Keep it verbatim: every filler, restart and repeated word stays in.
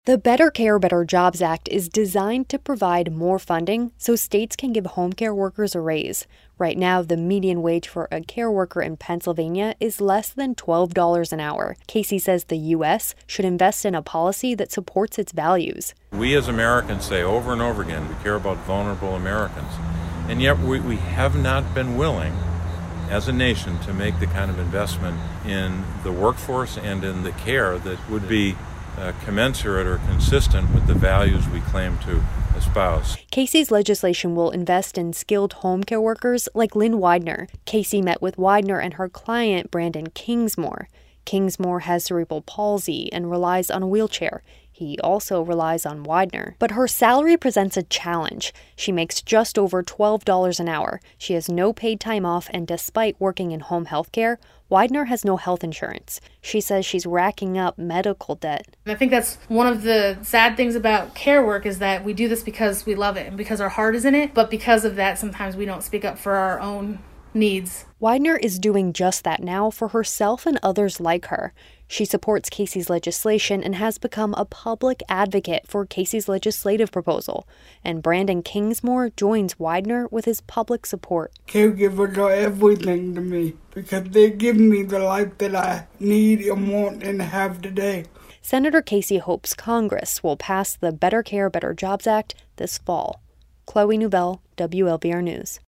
The Better Care, Better Jobs Act is designed to provide more funding so states can give home care workers a raise. Right now, the median wage for a care worker in Pennsylvania is less than twelve dollars an hour. Casey says the U S should invest in a policy that supports its values. We as Americans say over and over again, we care about vulnerable Americans. And yet we, we have not been willing as a nation to make the kind of investment in the workforce and in the care that would be Uh, commensurate or consistent with the values we claim to espouse. Casey's legislation will invest in skilled home care workers like Lynn Widener. Casey met with Widener and her client, Brandon Kingsmore. Kingsmore has cerebral palsy and relies on a wheelchair. He also relies on Widener. But her salary presents a challenge. She makes just over twelve dollars an hour. She has no paid time off, and despite working in home health care, Widener has no health insurance. She says she's racking up medical debt. I think that's one of the sad things about care work is that we do this because we love it and because our heart is in it, but because of that, sometimes we don't speak up for our own needs. Widener is doing just that now for herself and others like her. She supports Casey's legislation and has become a public advocate for Casey's legislative proposal. And Brandon Kingsmore joins Widener with his public support. Caregivers are everything to me because they give me the life that I need and want and have today. Senator Casey hopes Congress will pass the Better Care, Better Jobs Act this fall. Chloe Newbell, W L B R News.